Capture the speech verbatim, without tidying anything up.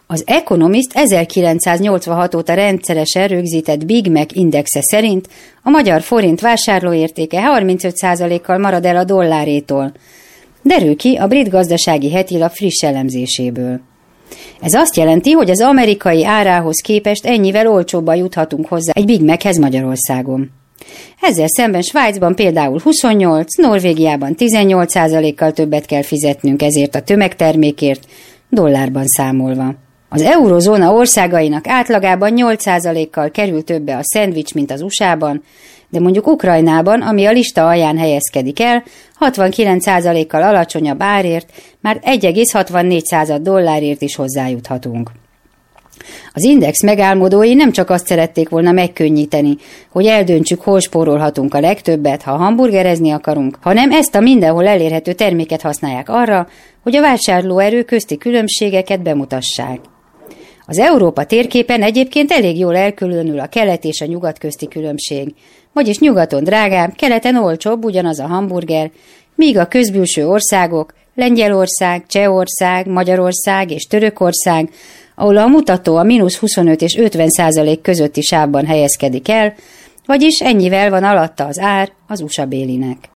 Az Economist ezerkilencszáznyolcvanhat óta rendszeresen rögzített Big Mac indexe szerint a magyar forint vásárlóértéke harmincöt százalékkal marad el a dollárétól. Derül ki a Brit Gazdasági Hetilap friss elemzéséből. Ez azt jelenti, hogy az amerikai árához képest ennyivel olcsóbban juthatunk hozzá egy Big Machez Magyarországon. Ezzel szemben Svájcban például huszonnyolc, Norvégiában tizennyolc százalékkal többet kell fizetnünk ezért a tömegtermékért, dollárban számolva. Az eurozóna országainak átlagában nyolc százalékkal kerül többe a szendvics, mint az u es á-ban, de mondjuk Ukrajnában, ami a lista alján helyezkedik el, hatvankilenc százalékkal alacsonyabb árért, már egy egész hatvannégy dollárért is hozzájuthatunk. Az Index megálmodói nem csak azt szerették volna megkönnyíteni, hogy eldöntsük, hol spórolhatunk a legtöbbet, ha hamburgerezni akarunk, hanem ezt a mindenhol elérhető terméket használják arra, hogy a vásárlóerő közti különbségeket bemutassák. Az Európa térképen egyébként elég jól elkülönül a kelet és a nyugat közti különbség, vagyis nyugaton drágább, keleten olcsóbb ugyanaz a hamburger, míg a közbülső országok, Lengyelország, Csehország, Magyarország és Törökország, ahol a mutató a mínusz huszonöt és ötven százalék közötti sávban helyezkedik el, vagyis ennyivel van alatta az ár az u es á bélinek.